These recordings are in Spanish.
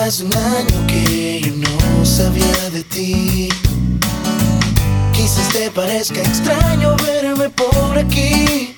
Hace un año que yo no sabía de ti. Quizás te parezca extraño verme por aquí.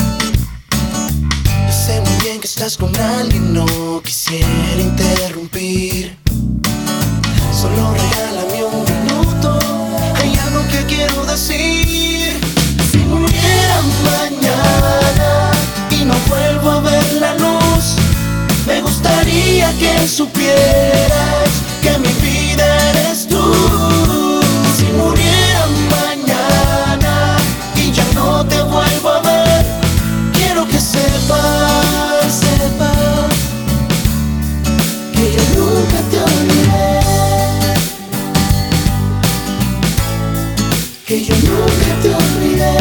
Yo sé muy bien que estás con alguien, no quisiera interrumpir. Solo regálame un minuto, hay algo que quiero decir. Si muriera mañana y no vuelvo a ver la luz, me gustaría que supieras que mi vida eres tú. Si muriera mañana y ya no te vuelvo a ver, quiero que sepas, que yo nunca te olvidé, que yo nunca te olvidé.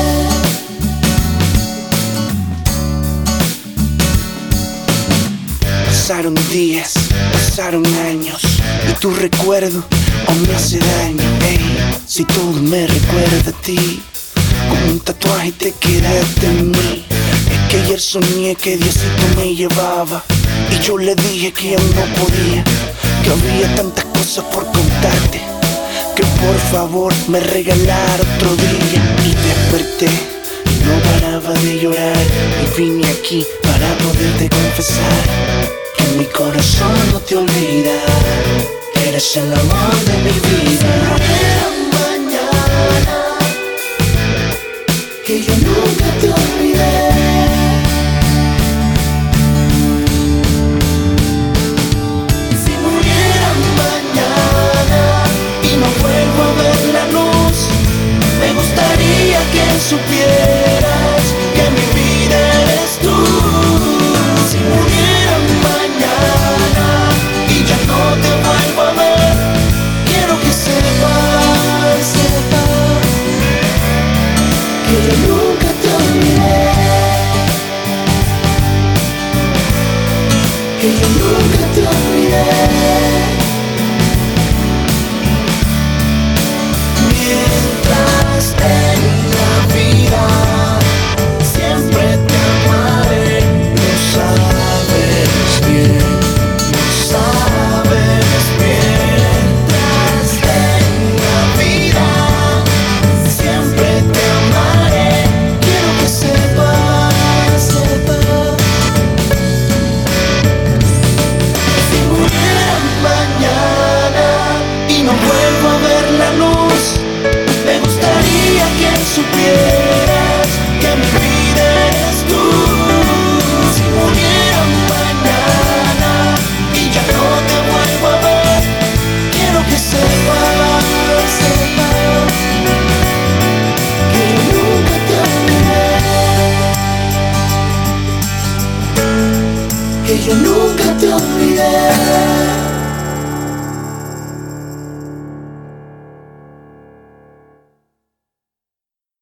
Pasaron días, pasaron años y tu recuerdo aún me hace daño. Ey, si todo me recuerda a ti, como un tatuaje te quedaste en mí. Es que ayer soñé que Diosito me llevaba y yo le dije que aún no podía, que había tantas cosas por contarte, que por favor me regalara otro día. Y desperté, no paraba de llorar y vine aquí para poderte confesar que mi corazón no te olvida, que eres el amor de mi vida. Mañana, que yo nunca te olvidé. Si muriera mañana y no vuelvo a ver la luz, me gustaría que supieras que mi vida eres tú. Si muriera mañana y ya no te vuelvo a ver, quiero que sepas, que yo nunca te olvidé, que yo nunca te olvidé. Mientras tenga vida, siempre te amaré. Lo sabes bien, lo sabes bien. Mientras tenga vida, siempre te amaré. Quiero que sepas, si muriera mañana y no vuelvo a ver la luz, me gustaría que supieras que mi vida eres tú. Si muriera mañana y ya no te vuelvo a ver, quiero que sepas, que yo nunca te olvidé, que yo nunca te olvidé.